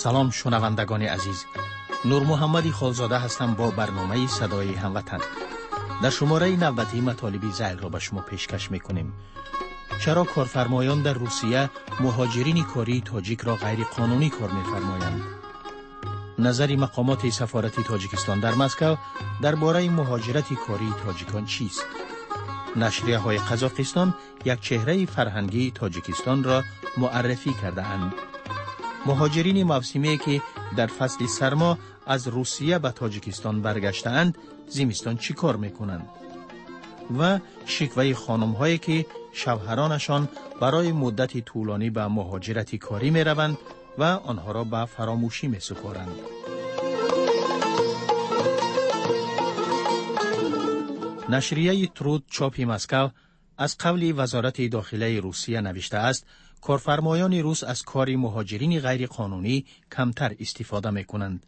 سلام شنوندگان عزیز، نور محمدی خالزاده هستم با برنامه صدای هموطن. در شماره 90 مطالبی زیل را به شما پیشکش میکنیم. چرا کارفرمایان در روسیه مهاجرین کاری تاجیک را غیر قانونی کار می‌فرمایند؟ نظر مقامات سفارتی تاجیکستان در مسکو درباره مهاجرت کاری تاجیکان چیست؟ نشریه های قزاقستان یک چهره فرهنگی تاجیکستان را معرفی کرده اند. مهاجرین موسمی که در فصل سرما از روسیه به تاجیکستان برگشته‌اند زمستان چی کار میکنند؟ و شکوه خانم هایی که شوهرانشان برای مدت طولانی به مهاجرت کاری می روند و آنها را به فراموشی می سپارند. نشریه ترود چاپی مسکو از قول وزارت داخله روسیه نوشته است کارفرمایان روس از کار مهاجرین غیر قانونی کمتر استفاده می کنند.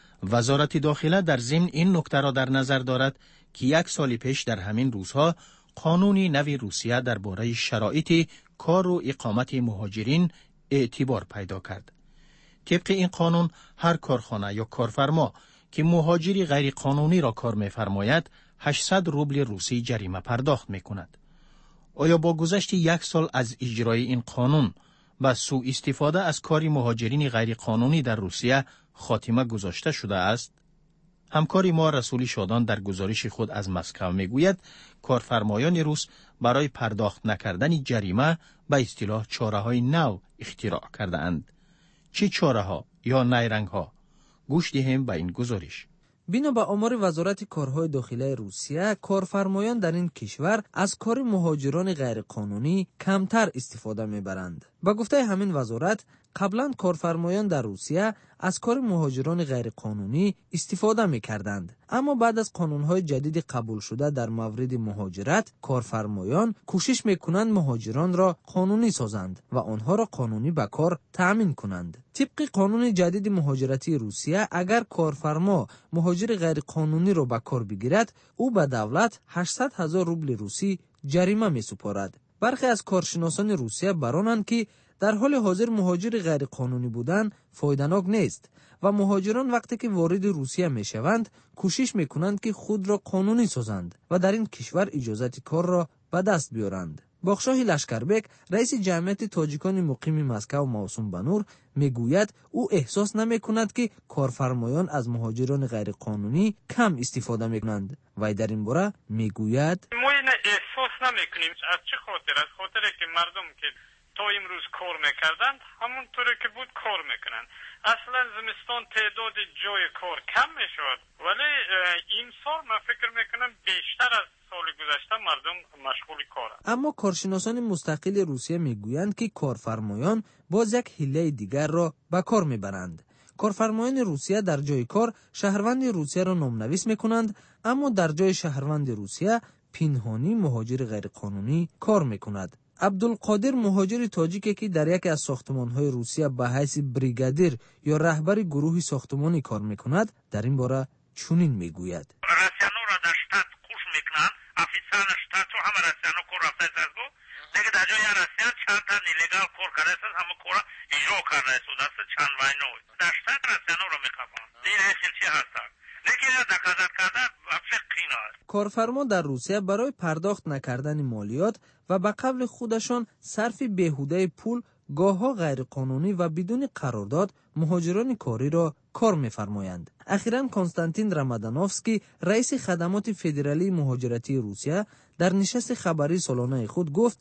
وزارت داخله در ضمن این نکته را در نظر دارد که 1 سال پیش در همین روزها قانونی نوی روسیه درباره شرایط کار و اقامت مهاجرین اعتبار پیدا کرد. طبق این قانون هر کارخانه یا کارفرما که مهاجری غیر قانونی را کار می‌فرماید 800 روبل روسی جریمه پرداخت می‌کند. آیا با گذشت 1 سال از اجرای این قانون و سوء استفاده از کار مهاجرین غیر قانونی در روسیه خاتمه گذاشته شده است؟ همکاری ما رسول شادان در گزارش خود از مسکو میگوید کارفرمایان روس برای پرداخت نکردن جریمه به اصطلاح چاره‌های نو اختراع کرده اند. چه چاره‌ها یا نیرنگ‌ها؟ گوش دهیم به این گزارش. بنا به آمار وزارت کارهای داخلی روسیه، کارفرمایان در این کشور از کار مهاجران غیرقانونی کمتر استفاده میبرند. با گفته همین وزارت، قبلا کارفرمایان در روسیه از کار مهاجران غیرقانونی استفاده میکردند، اما بعد از قانونهای جدید قبول شده در مورد مهاجرت، کارفرمایان کوشش میکنند مهاجران را قانونی سازند و آنها را قانونی به کار تأمین کنند. طبق قانون جدید مهاجرتی روسیه، اگر کارفرما مهاجر غیرقانونی را به کار بگیرد، او به دولت 800,000 روبل روسی جریمه میسپارد. برخی از کارشناسان روسیه برانند که در حال حاضر مهاجر غیرقانونی بودن فایده‌ناک نیست و مهاجران وقتی که وارد روسیه میشوند کوشش میکنند که خود را قانونی سازند و در این کشور اجازت کار را به دست بیارند. باخشاه لشکربک، رئیس جمعیت تاجیکان مقیم مسکو موسوم به نور، میگوید او احساس نمیکند که کارفرمایان از مهاجران غیرقانونی کم استفاده میکنند. وی در این باره میگوید ما این احساس نمیکنیم. از چه خاطر؟ از خاطر که مردم که تا امروز کار میکردند همونطوری که بود کار میکنند. اصلا زمستان تعداد جای کار کم میشود، ولی این سال من فکر میکنم بیشتر از سال گذشته مردم مشغول کارند. اما کارشناسان مستقل روسیه میگویند که کارفرمایان باز یک حیله دیگر را به کار میبرند. کارفرمایان روسیه در جای کار شهروند روسیه را نامنویس میکنند، اما در جای شهروند روسیه پنهانی مهاجر غیرقانونی کار میکند. عبدالقادر، مهاجر تاجیکی که در یکی از ساختمان‌های روسیه به حیث بریگادیر یا رهبر گروه ساختمانی کار میکند، در این باره چنین میگوید: راسیانو را در شتات خوش میکنند، افیسان شتات و همه راسیانو کار رفته است. دیگه در جای راسیان چند تا نیلگال کار کرده است، همه کارا اجرا کرده است. چند وینو در شتات راسیانو را میخوابند. این چی هست؟ لیکن در قضا کرده فقینا است. کارفرما در روسیه برای پرداخت نکردن مالیات و به قول خودشان صرف بیهوده پول گاه‌ها غیرقانونی و بدون قرارداد مهاجران کاری را کار می‌فرمایند. اخیراً کنستانتین رامادانوفسکی، رئیس خدمات فدرالی مهاجرتی روسیه، در نشست خبری سالانه خود گفت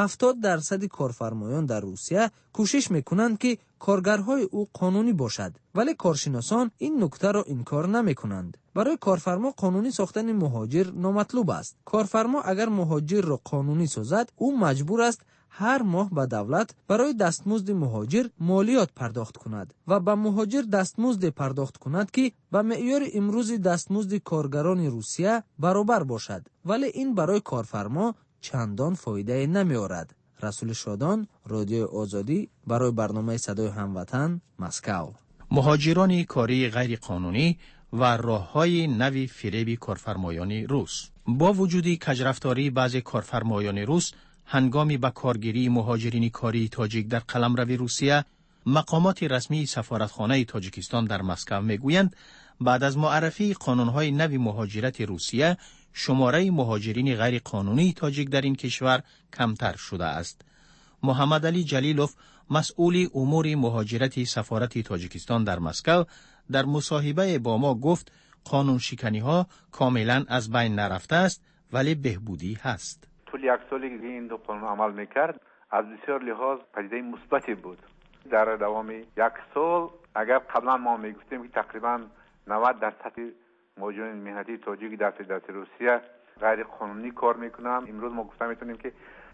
70% کارفرمایان در روسیه کوشش می‌کنند که کارگرهای او قانونی باشد، ولی کارشناسان این نکته را انکار نمی‌کنند. برای کارفرما قانونی ساختن مهاجر نامطلوب است. کارفرما اگر مهاجر را قانونی سازد، او مجبور است هر ماه به دولت برای دستمزد مهاجر مالیات پرداخت کند و به مهاجر دستمزد پرداخت کند که به معیار امروز دستمزد کارگران روسیه برابر باشد، ولی این برای کارفرما چندان فایده نمی آورد. رسول شادان، رادیو آزادی، برای برنامه صدای هموطن، مسکو. مهاجران کاری غیر قانونی و راه‌های نوی فریب کارفرمایان روس. با وجود کجرفتاری بعضی کارفرمایان روس هنگامی به کارگیری مهاجرین کاری تاجیک در قلمرو روسیه، مقامات رسمی سفارتخانه تاجیکستان در مسکو میگویند بعد از معرفی قانون‌های نوی مهاجرت روسیه، شماره مهاجرین غیر قانونی تاجیک در این کشور کمتر شده است. محمد علی جلیلوف، مسئول امور مهاجرت سفارت تاجیکستان در مسکو، در مصاحبه با ما گفت قانون شکنی‌ها کاملا از بین نرفته است ولی بهبودی هست. طول یک سالی که این دو قانون عمل میکرد از بسیار لحاظ پدیده مثبتی بود. در دوام یک سال اگر قبلا ما میگفتیم که تقریبا 90% مهاجرین مهنتی تاجیک در فدراسیون روسیه غیر قانونی کار میکنن، امروز ما گفته میتونیم که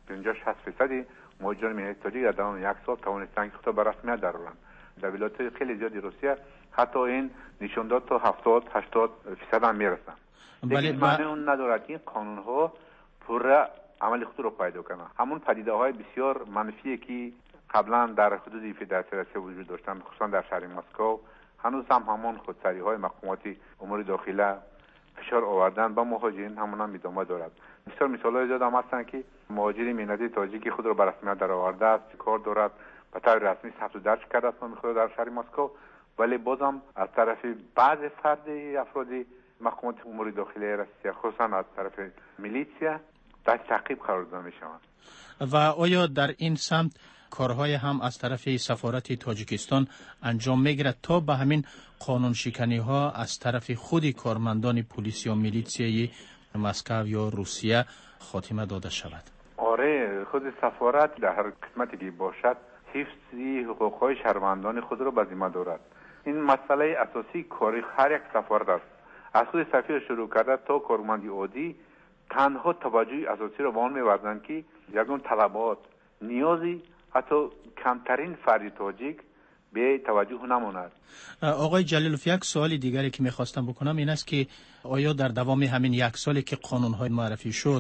50-60% مهاجرین مهنتی تاجیک در دوام یک سال توانستند که خود به رسمیت درآورند. در ولایت‌های خیلی زیادی روسیه حتی این نشان داد تا 70-80% هم میرسن. لیکن معنی اون ندارد که این قانون‌ها پورا عمل خود رو پیدا کنند. همون پدیده‌های بسیار منفی که قبلا در حدود فدراسیون روسیه وجود داشتند، خصوصا در شهر مسکو، هنوز هم همون خودسری‌های مقامات امور داخله فشار آوردن با مهاجرین همون هم ادامه دارد. بسیار مثال‌های زیاد هم هستند که مهاجر مهنتی تاجیکی خود را به رسمیت درآورده است، کار دارد، به طور رسمی ثبت درج کرده است خود در شهر مسکو، ولی بازم از طرف بعض افراد مقامات امور داخلی روسیه، خصوصا از طرف میلیشیا، در تعقیب قرار داده می‌شوند. و آیا در این سمت کارهای هم از طرف سفارت تاجیکستان انجام میگیرد تا به همین قانون شکنی ها از طرف خود کارمندان پلیس یا میلیشیای مسکو یا روسیه خاتمه داده شود؟ آره، خود سفارت در هر قسمتی که باشد حفظ حقوق‌های شهروندان خود را به ذمه دارد. این مسئله اساسی کاری هر یک سفارت است. از خود سفیر شروع کرده تا کارمند عادی تنها توجه اساسی را به آن می‌ورزند که یگان طلبات نیازی حتی کمترین فرد تاجیک به توجه نماند. آقای جلیلوف، یک سوال دیگری که میخواستم بکنم این است که آیا در دوام همین یک سالی که قانون‌های معرفی شد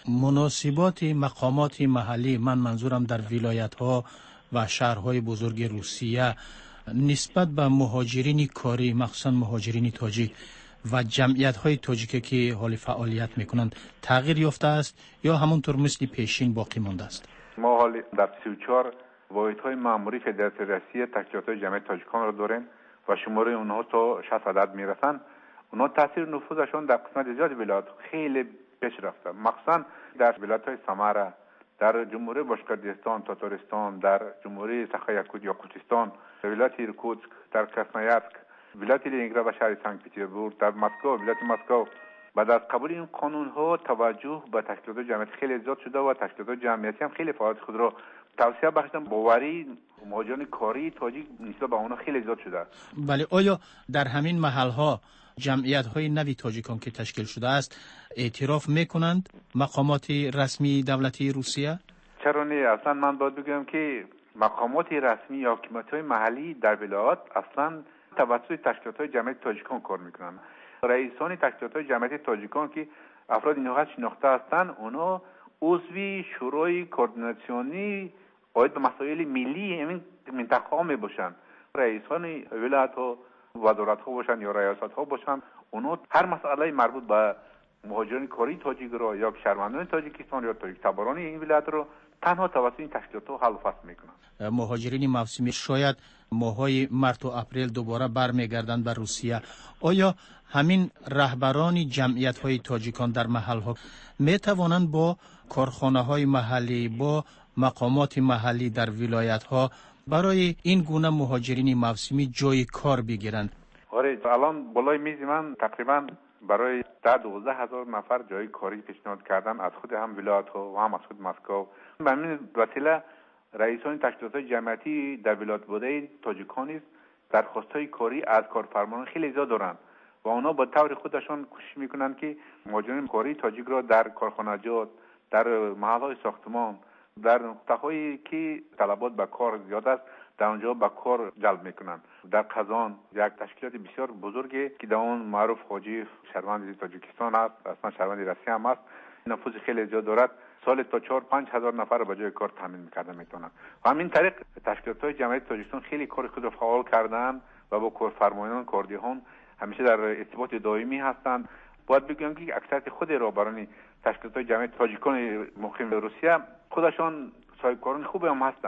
مناسبات مقامات محلی، من منظورم در ولایت‌ها و شهرهای بزرگ روسیه، نسبت به مهاجرین کاری، مخصوصا مهاجرین تاجیک و جمعیت‌های تاجیکی که حال فعالیت میکنند تغییر یافته است یا همونطور مثل پیشین باقی مانده است؟ ما حال در 34 واحدهای مأموری فدراسیون روسیه تشکیلات جمعیت تاجیکان را داریم و شماره اونها تا 60 عدد میرسند. اونها تاثیر نفوذشون در قسمت زیاد ولایت خیلی پیش رفته، مخصوصا در ولایت‌های سامارا، در جمهوری باشکردستان، تاتارستان، در جمهوری ساخا یاکوتستان، ولایت ایرکوتسک، در کراسنویارسک، ولایت لنینگراد و شهر سنت پترزبورگ، در مسکو، ولایت مسکو. بعد از قبول این قانون‌ها توجه به تشکیلات جمعیت خیلی زیاد شده و تشکیلات جمعیتی هم خیلی فعالیت خود را توسعه بخشیدن. باوری مهاجران کاری تاجیک نسبت به اونها خیلی زیاد شده. بله، آیا در همین محل‌ها جمعیت‌های نوی تاجیکان که تشکیل شده است اعتراف می‌کنند مقامات رسمی دولتی روسیه؟ چرا نه؟ اصلا من باید بگم که مقامات رسمی یا حکومت‌های محلی در ولایات اصلا توسط تشکیلات‌های جمعیت تاجیکان کار می‌کنند. رئیسان تشکیلات‌های جمعیت تاجیکان که افراد اینها شناخته هستند، اونا عضوی شورای کوردیناسیونی باید به مسائل ملی همین منطقه ها میباشند. رئیسان ولایت‌ها، وزارت‌ها باشند یا ریاست‌ها باشند، اونا هر مسئله مربوط به مهاجرین کاری تاجیک را یا شهروندان تاجیکستان یا تاجیک تباران این ولایت را تنها توسط این تشکیلات‌ها حل و فصل میکنند. مهاجرین موسمی شاید ماه‌های مارس و اپریل دوباره برمیگردند به روسیه. آیا همین رهبران جمعیت‌های تاجیکان در محل‌ها می‌توانند با کارخانه‌های محلی، با مقامات محلی در ولایت‌ها برای این گونه مهاجرین موسمی جای کار بگیرند؟ آره، الان بالای میز من تقریبا برای 12,000 نفر جای کاری پیشنهاد کردن از خود هم ولایت‌ها و هم از خود مسکو. به همین وسیله رئیسان تشکیلات جمعیتی در ولایت بوده تاجیکان است درخواست‌های کاری از کارفرمایان خیلی زیاد دارند و اونا با طور خودشان کوشش میکنند که مهاجرین کاری تاجیک را در کارخانجات، در محل‌های ساختمان، در نقطه‌هایی که طلبات به کار زیاد است در اونجا به کار جلب میکنند. در قزان یک تشکیلات بسیار بزرگی که در اون معروف حاجی شهروند تاجیکستان است، اصلا شهروند روسیه هم است، نفوذ خیلی زیاد دارد. سال تا 4-5 هزار نفر را به جای کار تامین می‌کرده میتونن. و همین طریق تشکیلات‌های جمعیت تاجیکستان خیلی کار خود را فعال کردن و با کارفرمایان کاردهان همیشه در ارتباط دائمی هستند. باید بگم که اکثریت خود رهبران تشکیلات جمعیت تاجیکان مقیم روسیه خودشان صاحب کاران خوبی هم هستند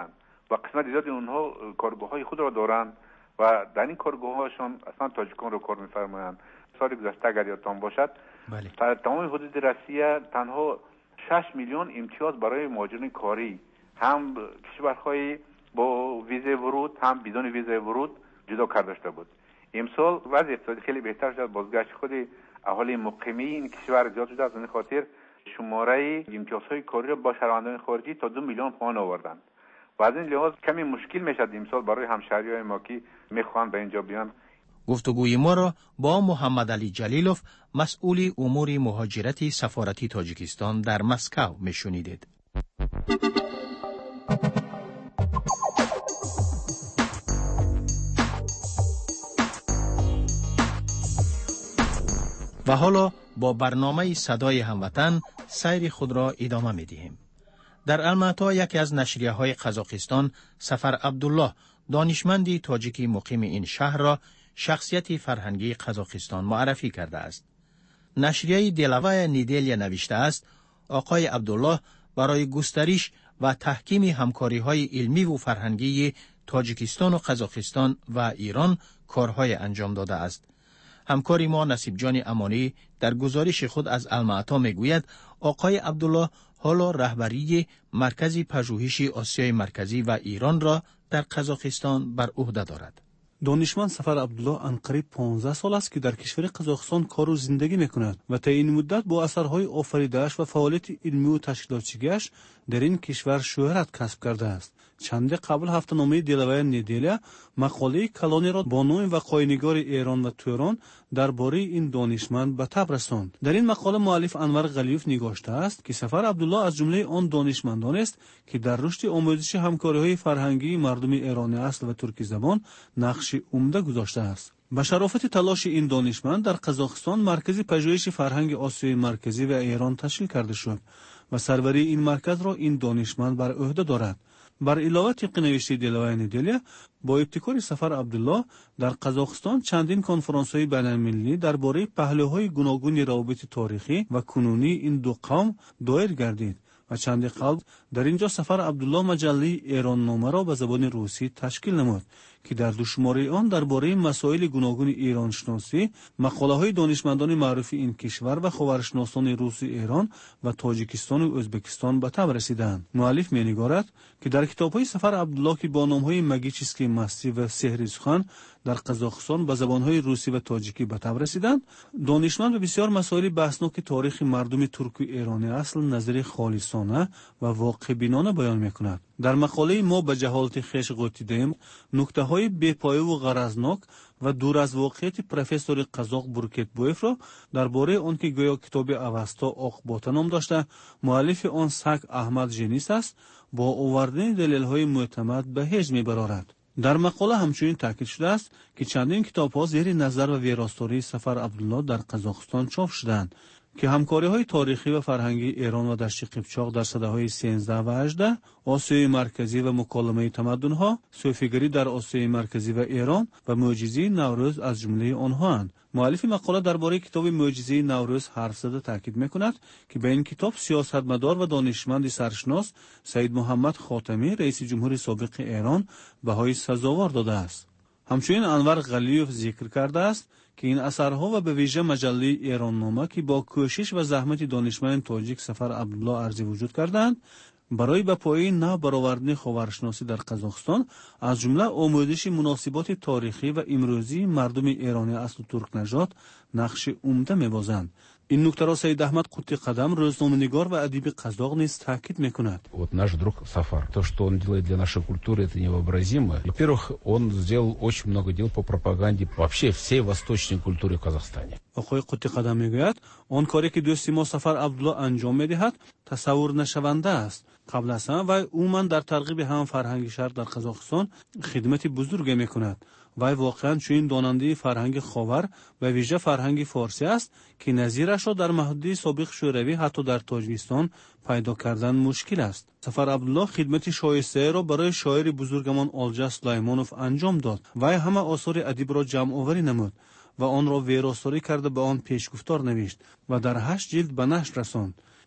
و قسمت زیادی اونها کارگاه‌های خود را دارند و در این کارگاه‌هاشون اصلا تاجیکان رو کار می‌فرمایند. سال گذشته اگر یادتان باشد در تمام حدود روسیه تنها 6 میلیون امتیاز برای مهاجرین کاری، هم کشورهای با ویزه ورود هم بدون ویزه ورود جدا کرده شده بود. امسال وضع اقتصادی خیلی بهتر شد، بازگشت خود اهالی مقیمی این کشور زیاد شده، از این خاطر شماره امتیازهای کاری را با شهروندان خارجی تا 2 میلیون پایین آوردند و از این لحاظ کمی مشکل میشد امسال برای همشهریای ما که میخوان به اینجا بیان. گفتگوی ما را با محمد علی جلیلوف، مسئول امور مهاجرتی سفارتی تاجیکستان در مسکو میشنیدید. و حالا با برنامه صدای هموطن سیر خود را ادامه می‌دهیم. در الماتا یکی از نشریه‌های قزاقستان سفر عبدالله، دانشمندی تاجیکی مقیم این شهر را شخصیت فرهنگی قزاقستان معرفی کرده است. نشریه دلوای نیدلیا نوشته است آقای عبدالله برای گسترش و تحکیم همکاری‌های علمی و فرهنگی تاجیکستان و قزاقستان و ایران کارهای انجام داده است. همکاری ما نصیب جان امانی در گزارش خود از الماتا میگوید آقای عبدالله حالا رهبری مرکز پژوهش آسیای مرکزی و ایران را در قزاقستان بر عهده دارد. دانشمند سفر عبدالله انقریب 15 سال است که در کشور قزاقستان کار و زندگی میکند و تا این مدت با اثرهای آفریده‌اش و فعالیت علمی و تشکیلاتچی‌اش در این کشور شهرت کسب کرده است. چند قبل هفته‌نامه دلوای نیدلیا مقاله کلانی را با نام وقایع‌نگار ایران و تهران درباره این دانشمند به تب رساند. در این مقاله مؤلف انور غلیوف نگاشته است که سفر عبدالله از جمله آن دانشمندان است که در رشد آموزش همکاری‌های فرهنگی مردم ایرانی اصل و ترکی زبان نقش عمده گذاشته است. با شرافت تلاش این دانشمند در قزاقستان مرکز پژوهش فرهنگ آسیای مرکزی و ایران تشکیل کرده شد و سروری این مرکز را این دانشمند بر عهده دارد. بر علاوه طبق نوشته دلوای نیدلیا با ابتکار سفر عبدالله در قزاقستان چندین کنفرانس‌های بین‌المللی درباره پهلوهای گوناگون روابط تاریخی و کنونی این دو قوم دایر گردید و چند قبل در اینجا سفر عبدالله مجله ایران نامه را به زبان روسی تشکیل نمود که در دو شماره آن درباره مسائل گوناگون ایران شناسی مقاله‌های دانشمندان معروف این کشور و خاورشناسان روس ایران و تاجیکستان و ازبکستان به تب رسیدند. مؤلف می‌نگارد که در کتاب‌های سفر عبدالله که با نام‌های مگیچیسکی مستی و سحر سخن در قزاقستان به زبان‌های روسی و تاجیکی به تب رسیدند، دانشمند به بسیار مسائل بحثناک تاریخ مردم ترک و ایرانی اصل نظری خالصانه و واقع بینانه بیان می‌کند. در مقاله ما به جهالت خویش غوطیدیم نکته‌های بی‌پایه و غرضناک و دور از واقعیت پروفسور قزاق برکتبویف را درباره آن که گویا کتاب اوستا آقباته نام داشته مؤلف آن سگ احمد جنیس است با آوردن دلیل‌های معتمد به هیچ می‌برارد. در مقاله همچنین تاکید شده است که چندین کتاب‌ها زیر نظر و ویراستاری سفر عبدالله در قزاقستان چاپ شدند که همکاری‌های تاریخی و فرهنگی ایران و دشت قیپچاق در سده‌های 13 و 18، آسیای مرکزی و مکالمه تمدن‌ها، صوفیگری در آسیای مرکزی و ایران و معجزه نوروز از جمله آنهااند. مؤلف مقاله درباره کتاب معجزه نوروز حرف زده تاکید می‌کند که به این کتاب سیاستمدار و دانشمند سرشناس سید محمد خاتمی رئیس جمهور سابق ایران بهای سزاوار داده است. همچنین انور غلیوف ذکر کرده است که این اثرها و به ویژه مجله ایران نامه که با کوشش و زحمت دانشمند تاجیک سفر عبدالله ارزی وجود کردند برای به پایه نو برآوردن خاورشناسی در قزاقستان از جمله آموزش مناسبات تاریخی و امروزی مردم ایرانی اصل ترک نژاد نقش عمده می‌بازند. این نکته را سید احمد قوطی قدم روزنامه‌نگار و ادیب قزاق نیز تاکید می‌کند. Вот наш друг Сафар, то, что он делает для нашей культуры, это невообразимо. Во-первых, он сделал очень много дел по пропаганде вообще всей восточной культуры в Казахстане. آقای قوطی قدم میگوید آن کاری که دوست ما سفر عبدالله انجام می‌دهد تصور نشونده است. قبل از همه وی عموما در ترغیب هم فرهنگ شهر در قزاقستان خدمت بزرگی می‌کند. وی واقعا چنین داننده فرهنگ خاور و ویژه فرهنگ فارسی است که نظیرش را در محدوده سابق شوروی حتی در تاجیکستان پیدا کردن مشکل است. سفر عبدالله خدمت شایسته را برای شاعر بزرگمان آلجا سلیمانوف انجام داد. وی همه آثار ادیب را جمع آوری نمود و آن را ویراستاری کرده به آن پیشگفتار نوشت و در 8 جلد به نشر رساند.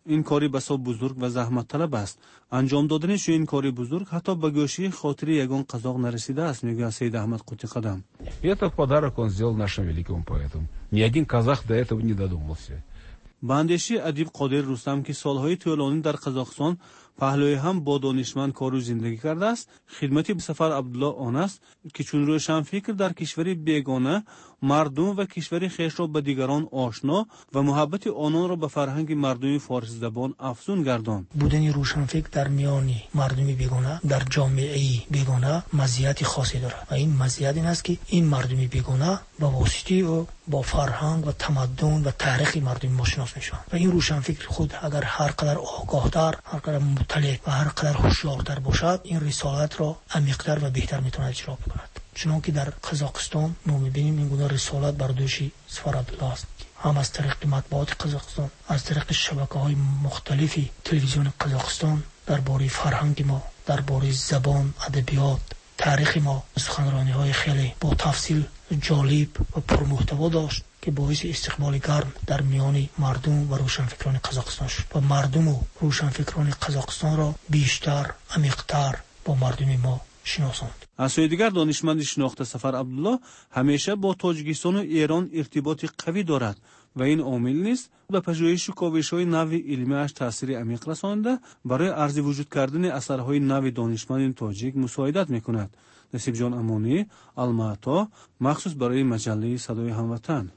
این کاری بسیار بزرگ و زحمت طلب است. انجام دادنش این کاری بزرگ حتی به گوشه خاطر یگان قزاق نرسیده است، میگه سید احمد قوطی قدم. Этот подарок он сделал нашим великим поэтам. Ни один казах до этого не додумался. به اندیشه ادیب قادر رستم که سالهای طولانی در قزاقستان پهلوی هم با دانشمند کارو زندگی کرده است، خدمتی به سفر عبدالله آن است که چون روشن فکر در کشوری بیگانه مردم و کشوری خویش را به دیگران آشنا و محبت آنان را به فرهنگ مردم فارسی زبان افزون گرداند. بودن روشن فکر در میان مردم بیگانه در جامعه بیگانه مزیت خاصی دارد و این مزیت این است که این مردم بیگانه با واسطه و با فرهنگ و تمدن و تاریخ مردم ما شناخته میشوند و این روشن فکر خود اگر هر قدر آگاهتر، هر قدر مطلع و هر قدر هوشیارتر باشد، این رسالت را عمیق‌تر و بهتر میتواند اجرا بکند. چنانکه در قزاقستان ما می‌بینیم این گونه رسالت بر دوش سفر عبدالله است، هم از طریق مطبوعات قزاقستان، از طریق شبکه‌های مختلفی تلویزیون قزاقستان درباره فرهنگ ما، درباره زبان، ادبیات، تاریخ ما سخنرانی‌های خیلی با تفصیل جالب و پرمحتوا داشت که باعث استقبال گرم در میان مردم و روشنفکران قزاقستان شد و مردم و روشنفکران قزاقستان را بیشتر، عمیق‌تر با مردم ما شناساند. از سوی دیگر دانشمند شناخته سفر عبدالله همیشه با تاجیکستان و ایران ارتباط قوی دارد و این عامل نیست به پژوهش و کاوش‌های نو علمی‌اش تأثیر عمیق رسانده برای عرض وجود کردن اثرهای نو دانشمند تاجیک مساعدت می‌کند. نصیب جان امانی، الماتا، مخصوص برای مجله صدای هموطن.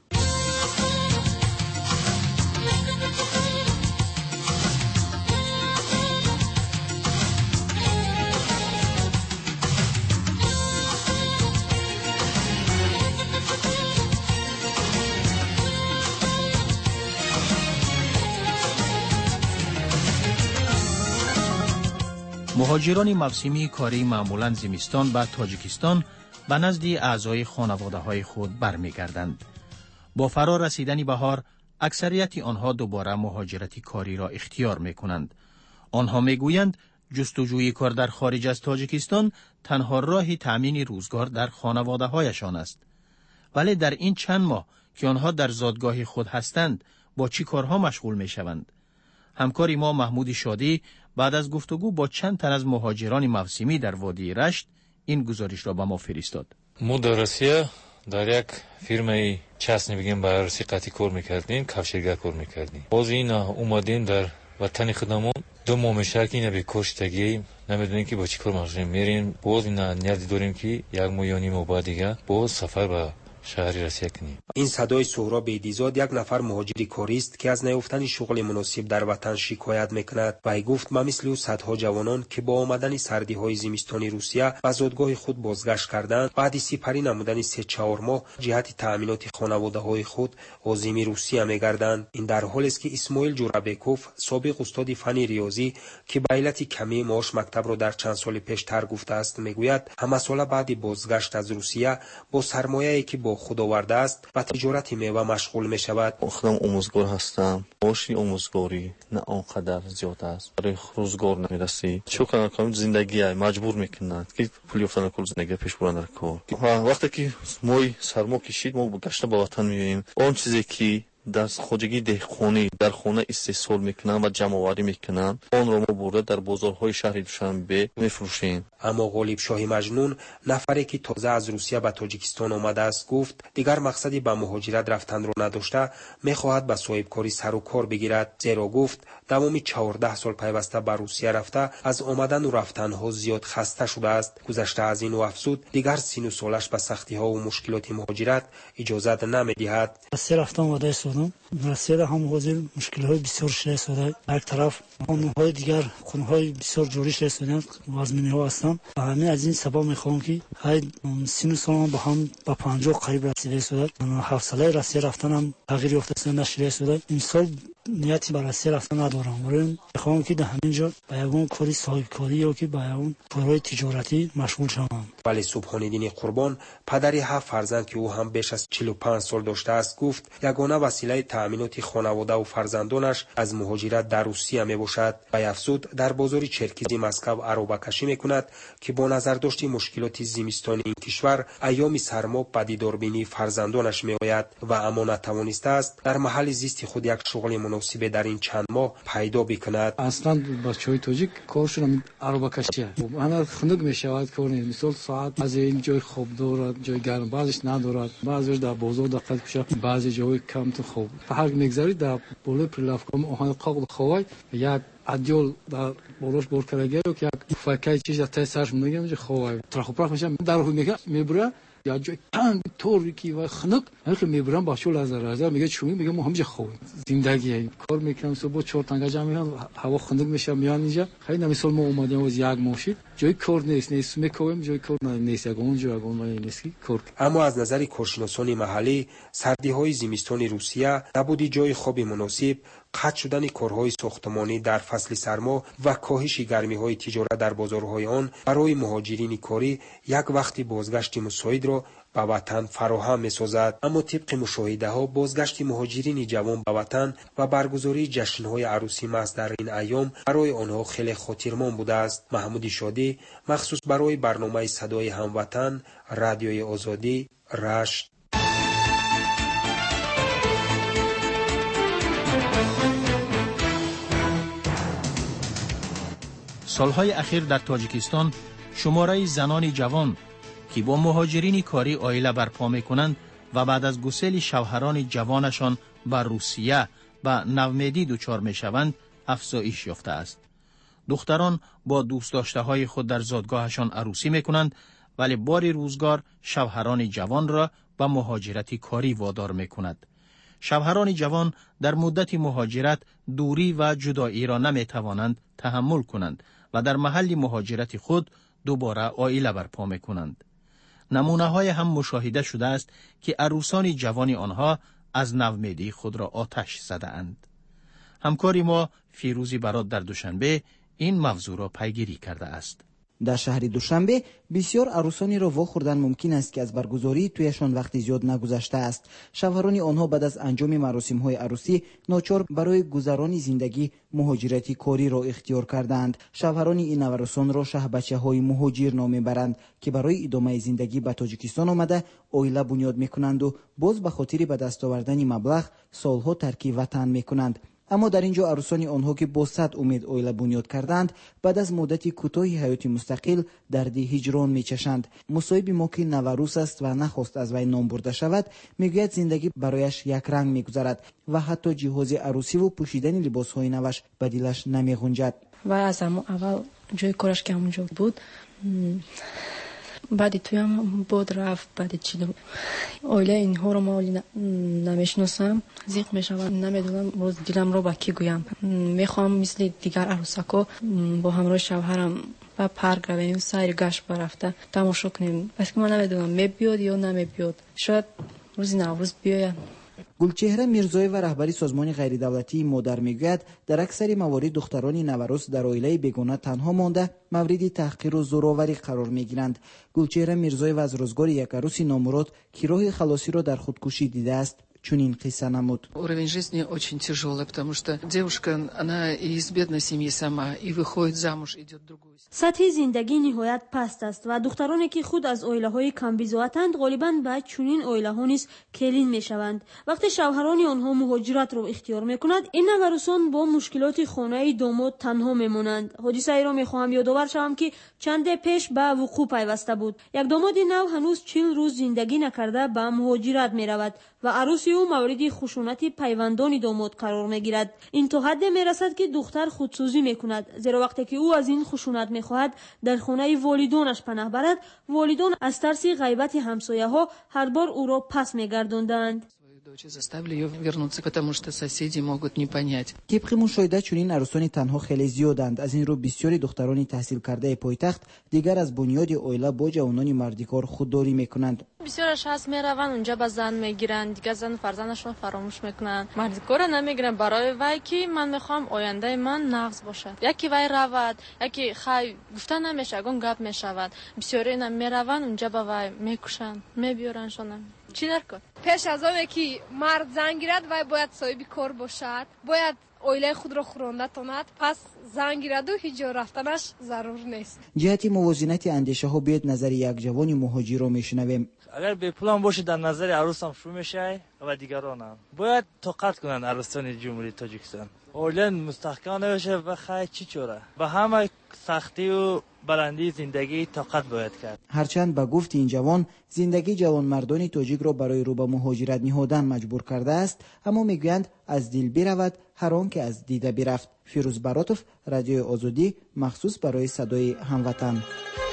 مهاجران موسمی کاری معمولاً زمستان به تاجیکستان به نزد اعضای خانواده‌های خود برمیگردند. با فرا رسیدن بهار اکثریت آنها دوباره مهاجرت کاری را اختیار می‌کنند. آنها می‌گویند جستجوی کار در خارج از تاجیکستان تنها راه تأمین روزگار در خانواده‌هایشان است. ولی در این چند ماه که آنها در زادگاه خود هستند با چی کارها مشغول می‌شوند؟ همکاری ما محمود شادی بعد از گفتگو با چند تن از مهاجران موسمی در وادی رشت این گزارش را به ما فرستاد. ما در روسیه در یک فیرمای частный بگیم برای رسیقتی کار میکردیم، کفشگر کار میکردیم. باز این اومدیم در وطن خودمون 2 ماه میشه که اینا به کشتگی نمیدونیم که با چی کار مشغول میریم. باز اینا نیاز داریم که 1 ماه یا نیم بعد دیگه باز سفر به شهر رسیه کنیم. این صدای سهراب ایدیزاد یک نفر مهاجری کاری است که از نیافتن شغل مناسب در وطن شکایت میکند. و گفت ما مثل او صدها جوانان که با آمدن سردی های زمستانی روسیه به زادگاه خود بازگشت کردند، بعد سپری نمودن 3-4 ماه جهت تأمینات خانواده های خود عازم روسیه میگردند. این در حالی است که اسماعیل جورابکوف، سابق استاد فن ریاضی که به علت کمی معاش مکتب را در چند سال پیش ترک گفته است، میگوید همه سال بعد بازگشت از روسیه با سرمایه‌ای که با خود آورده است و تجارت میوه مشغول می شود. خودم آموزگار هستم. معاشی آموزگاری نه آنقدر زیاد است. برای روزگار نمیرسی. چون کامل زندگی مجبور میکنند که پولی افتادن کل زندگی پیش برن در کار. وقتی که ما سرما کشید ما گشته به وطن میاییم. آن چیزی که در خودگی دهخانی در خانه استحصال میکنن و جمع آوری میکنن آن را ما برده در بازارهای شهر دوشنبه میفروشیم. اما غالب شاه مجنون، نفری که تازه از روسیه به تاجیکستان آمده است، گفت دیگر مقصدی به مهاجرت رفتن را نداشته، میخواهد به صاحبکاری سر و کار بگیرد. زیرا گفت تمام 14 سال پیوسته به روسیه رفته از آمدن و رفتن ها زیاد خسته شده است. گذشته از این و افزود دیگر سن و سالش به سختی ها و مشکلات مهاجرت اجازه نمیدهد. روسیه هم حاضر مشکل‌های بسیار شده شده. یک طرف خانه‌های دیگر خانه‌های بسیار جوری شده شدند و آزمین‌ها هستند و همین از این سبب می‌خوام که های سن سال با هم با 50 قریب رسیده شده. 7 ساله روسیه رفتن هم تغییر یافته نشده شده. این سال نیتی برای روسیه رفتن ندارم. ولی می‌خوام که در همینجا با اون کاری صاحبکاری یا که با اون کارهای تجارتی مشغول شوم. ولی سبحان‌الدین قربان، پدری 7 فرزند که او هم بیش از 45 سال داشته است، گفت یگانه وسیله تأمینات خانواده و فرزندانش از مهاجرت در روسیه میباشد. و افزود در بازار چرکیزی مسکو عربه کشی میکند که با نظر داشت مشکلات زمستانی این کشور ایام سرما پدیداربینی فرزندانش میآید و اما نتوانسته است در محل زیست خود یک شغل مناسب در این چند ماه پیدا بکند. اصلا بچه‌های تاجیک کارشون عربکشیه. همه خنک میشود کار مثلا ساعت از این جای خوب دارد، جای گرم بعضیش ندارد، بعضیش در بازار دقت کشه، بعضی جای کم تو خوب. فرق میگذارید در بالای پلافکام آهن قاقل خوای یک عدیل در بالاش بر کرده که یک فکر چیز تا سرش میگم که خوای ترخوپرخ میشه در رو میبره یا جای تنگ طوری که و خنک هر میبرم با شول از رازه میگه چونی میگم ما همینجا خوب زندگی کار میکنم صبح 4 تنگا جمع میام هوا خنک میشه میان اینجا خیلی مثلا ما اومدیم از یک ماشین جای کار نیست میکنم جای کار نیست اونجا نیست کار. اما از نظر کارشناسان محلی سردی های زمستان روسیه نبودی جای خوب مناسب، قطع شدن کارهای ساختمانی در فصل سرما و کاهش گرمی‌های تجارت در بازارهای آن برای مهاجرین کاری یک وقت بازگشت مساعد را به وطن فراهم می‌سازد. اما طبق مشاهده‌ها بازگشت مهاجرین جوان به وطن و برگزاری جشن‌های عروسی محض در این ایام برای آنها خیلی خاطرمان بوده است. محمود شادی مخصوص برای برنامه صدای هموطن رادیوی آزادی رشت. سالهای اخیر در تاجیکستان شماره زنان جوان که با مهاجرین کاری عائله برپا می‌کنند و بعد از گسیل شوهران جوانشان بر روسیه و نومیدی دچار می‌شوند افزایش یافته است. دختران با دوست داشته‌های خود در زادگاهشان عروسی می‌کنند ولی بار روزگار شوهران جوان را به مهاجرت کاری وادار می‌کند. شوهران جوان در مدت مهاجرت دوری و جدایی را نمی‌توانند تحمل کنند و در محل مهاجرت خود دوباره عائله برپا می‌کنند. نمونه‌های هم مشاهده شده است که عروسان جوان آنها از نومیدی خود را آتش زده‌اند. همکاری ما فیروزی برات در دوشنبه این موضوع را پیگیری کرده است. در شهر دوشنبه بسیار عروسانی را واخوردن ممکن است که از برگزاری تویشان وقتی زیاد نگذشته است. شوهران آنها بعد از انجام مراسم‌های عروسی ناچار برای گذران زندگی مهاجرتی کاری را اختیار کردند. شوهران این عروسان را شهبچه‌های مهاجر نام می‌برند که برای ادامه زندگی به تاجیکستان آمده عائله بنیاد می‌کنند و باز به خاطر به دست آوردن مبلغ سالها ترک وطن می‌کنند. اما در اینجا عروسان آنها که با صد امید عائله بنیاد کردند بعد از مدتی کوتاهی حیات مستقل درد هجران میچشند. مصاحب ما که نوروز است و نخواست از وی نام برده شود میگوید زندگی برایش یک رنگ میگذرد و حتی جهاز عروسی و پوشیدن لباسهای نوش به دلش نمیغنجد. و از اول جای کارش که همونجا بود بعدی توی هم بود رفت بعدی چی دو اوله اینها رو ما نمیشناسم زیق میشم نمیدونم روز دیلم رو با کی گویم میخوام مثل دیگر عروسکا با همراه شوهرم و پارک رویم سایر گشت برفته تماشا کنیم بس که ما نمیدونم میبیاد یا نمیبیاد شاید روزی نوروز بیاید. گلچهره میرزایی و رهبری سازمان غیر دولتی مادر میگوید در اکثر موارد دختران نوروز در عائله بیگانه تنها مانده مورد تحقیر و زورآوری قرار میگیرند. گلچهره میرزایی و از روزگار یک عروس نامراد که راه خلاصی را در خودکشی دیده است чунин қисса намуд. Уровень жизни очень тяжелый, потому что девушка, она из бедной семьи сама и выходит замуж, идет в другую. سطح زندگی نهایت پست است و دخترانی که خود از عائله‌های کم‌بضاعتند غالباً به چنین عائله‌ها نیز کلین می‌شوند. وقتی شوهران آنها مهاجرت را اختیار می‌کنند این نوروسان با مشکلات خانه داماد تنها می‌مانند. حادثه‌ای را می‌خواهم یادآور شوم که چند پیش به وقوع پیوسته بود. یک داماد نو هنوز 40 روز زندگی نکرده به مهاجرت می‌رود و عروسی او مورد خشونت پیوندان داماد قرار می‌گیرد. این تا حد می‌رسد که دختر خودسوزی می‌کند زیرا وقتی که او از این خشونت می‌خواهد در خانه والدانش پناه برد والدان از ترس غیبت همسایه‌ها هر بار او را پس می‌گرداندند. заставили ее вернуться, потому что соседи могут не понять. طبق مشاهده چنین عروسان تنها خیلی زیادند. از این رو بسیاری دختران تحصیل کرده پایتخت دیگر از بنیاد عائله با جوانان مردکار خودداری میکنند. بسیارش هست میروند اونجا با زن میگیرند دیگه زن فرزندشون فراموش میکنند مردکار نمیگیرن برای وای که من میخوام آینده من نقض باشد یکی وای رود یکی خای گفتن نمیشه گون گپ میشود بسیاری اینا میروند اونجا با وای میکشن میبیارنشون چی درکن پیش از آن که مرد زن گیرد وای باید صاحب کار باشد باید oila خود را خورانده تاند پس زن گیرد و هیچ جا رفتنش ضرور نیست. جهت موازنت اندیشه ها بیاید نظر یک جوان مهاجر را میشنویم. اگر به پلان باشه در نظر عروس هم شروع میشه و دیگران هم باید طاقت کنن عروسان جمهوری تاجیکستان. اولا مستحکم نباشه و خیلی چی چوره و همه سختی و بلندی زندگی طاقت باید کرد. هرچند به گفت این جوان زندگی جوانمردان تاجیک را برای رو به مهاجرت نهادن مجبور کرده است، اما میگویند از دل برود هر آن که از دیده برفت. فیروز براتوف، رادیو آزادی، مخصوص برای صدای هموطن.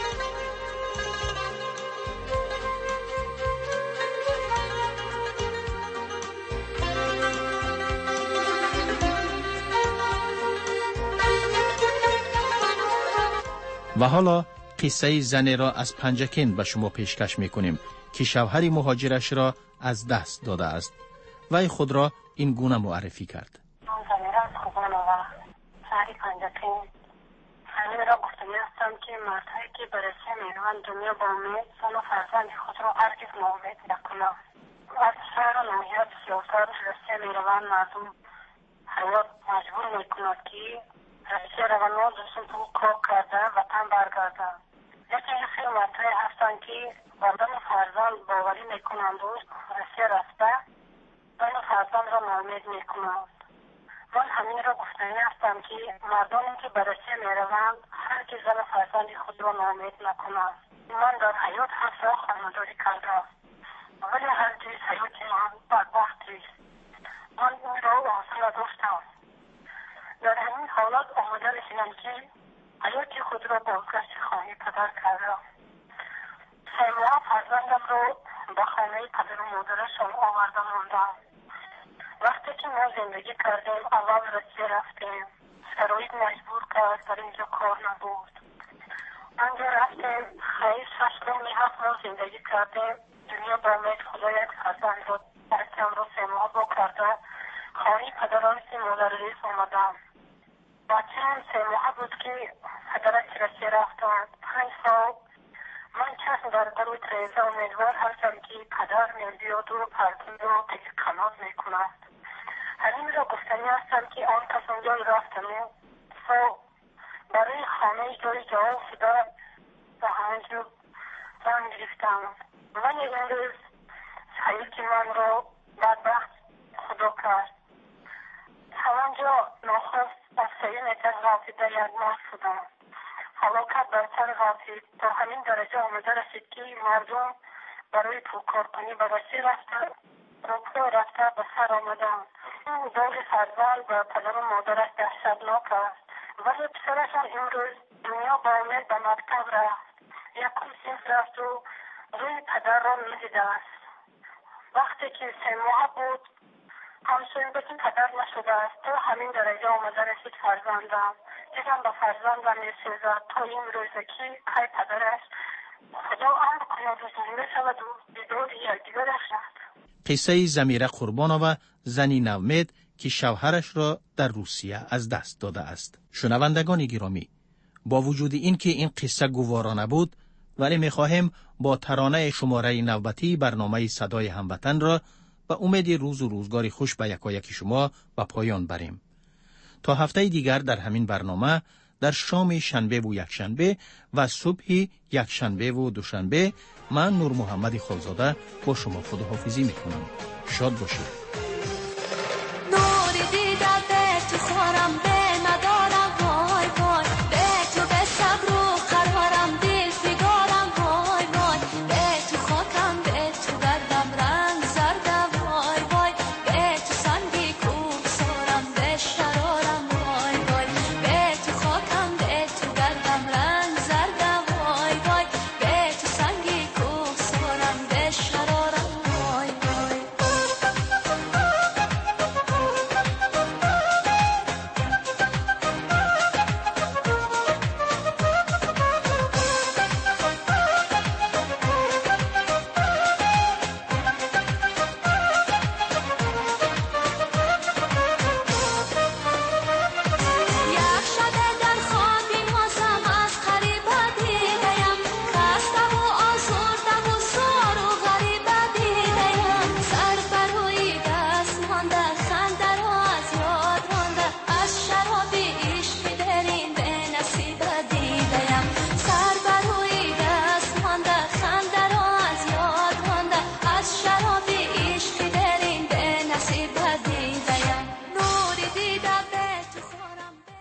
و حالا قصه زنی را از پنجکین به شما پیشکش میکنیم که شوهر مهاجرش را از دست داده است. وی خود را این گونه معرفی کرد. زنی را از خوبان و شهر پنجکین همین را گفتنی هستم که مردهایی که برسه میروند دنیا با امید زن و فرزند خود را هرگز ناامید نکنند. از شهر و ناحیه بسیارتر رسه میروند مردم حیات مجبور میکند که رسیه روانات دوستون تو کار کرده وطن برگردن. یکی خیلی مردهایی هستند که بردن فرزند باوری میکنند و رسیه رفته زن و فرزند را ناامید میکنند. من همین را گفتنی هستم که مردانی که به رسیه میروند هرگز زن و فرزند خود را ناامید نکنند. من در حیات 7 سال خانه‌داری کردم ولی هرگز حیات من بدبخت است. من این را حاصل داشتم. در همین حالات آماده رسیدم که حیات خود را بازگشت خانه پدر کردم. 3 ماه فرزندم را به خانه پدر و مادرشان آورده ماندم. وقتی که ما زندگی کردیم اول رسیه رفتیم. شرایط مجبور کرد در اینجا کار نبود. آنجا رفتیم خیلی 6 ماه 7 ماه زندگی کردیم. دنیا با امید خدا یک فرزند را بچه‌ام را 3 ماه با کرده خانه پدرانش مادر ریس آمدم. بچه‌ام 3 ماه بود که پدرش رسیه رفتند. 5 سال من چشم در دروی تریزه امیدوار هستم که پدر می‌بیاد و پرتون را دیگه کمال میکند. همین را گفتنی هستم که آن کس اونجا رفتم برای خانه جای جواب شده و همینجور زن گرفتم. ولی امروز حیات من را بدبخت خدا کرد. همانجا ناخواست از سری نتر غافیده یک ماه شدم. حلاکت بر سر غافید تا همین درجه آمده رسید که مردم برای پولکارکنی به رسیه رفته روپو رفته به سر آمدن. این داغ فرزند و پدر و مادرش دهشتناک است. ولی پسرشان امروز دنیا با امید به مکتب رفت. یکم صنف رفت و روی پدر را میدیده است. وقتی که 3 ماه بود همسوی بکن پدر نشده است. تو همین درجه آمده رسید فرزندم. دیدم به فرزندم میسوزد تا این روزه که ای پدرش خدا امر کند و زنده شود و دیدار یکدیگر شد. قصه زمیره قربانووا، زنی نومید که شوهرش را در روسیه از دست داده است. شنوندگان گرامی، با وجود این که این قصه گوارانه بود، ولی می‌خواهیم با ترانه شماره نوبتی برنامه صدای هموطن را به امید روز و روزگار خوش به یکایک شما به پایان بریم. تا هفته دیگر در همین برنامه در شام شنبه و یکشنبه و صبح یکشنبه و دوشنبه من نور محمد خالزاده با شما خداحافظی می‌کنم. شاد باشید.